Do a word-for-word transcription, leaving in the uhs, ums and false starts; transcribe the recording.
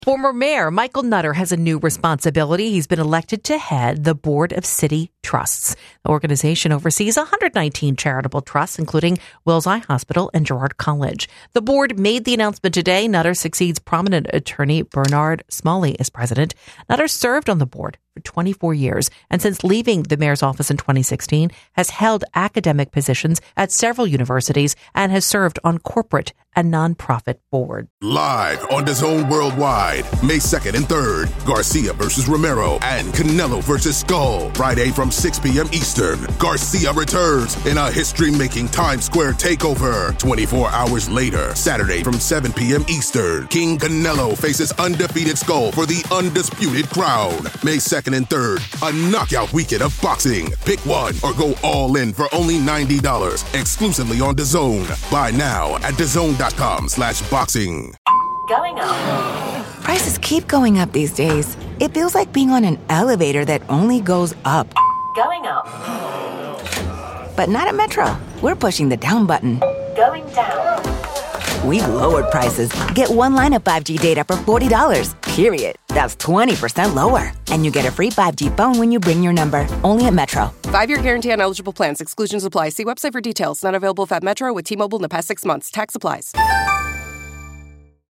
Former Mayor Michael Nutter has a new responsibility. He's been elected to head the Board of City Trusts. The organization oversees one hundred nineteen charitable trusts, including Wills Eye Hospital and Girard College. The board made the announcement today. Nutter succeeds prominent attorney Bernard Smalley as president. Nutter served on the board for twenty-four years, and since leaving the mayor's office in twenty sixteen, has held academic positions at several universities and has served on corporate and nonprofit boards. Live on DAZN Worldwide, May second and third, Garcia versus Romero and Canelo versus Skull. Friday from six p.m. Eastern, Garcia returns in a history-making Times Square takeover. twenty-four hours later, Saturday from seven p.m. Eastern, King Canelo faces undefeated Skull for the undisputed crown. May second and third, a knockout weekend of boxing. Pick one or go all in for only ninety dollars, exclusively on DAZN. Buy now at DAZN.com slash boxing. Going up. Prices keep going up these days. It feels like being on an elevator that only goes up. Going up. But not at Metro. We're pushing the down button. Going down. We've lowered prices. Get one line of five G data for forty dollars, period. That's twenty percent lower. And you get a free five G phone when you bring your number. Only at Metro. Five-year guarantee on eligible plans. Exclusions apply. See website for details. Not available if at Metro with T-Mobile in the past six months. Tax applies.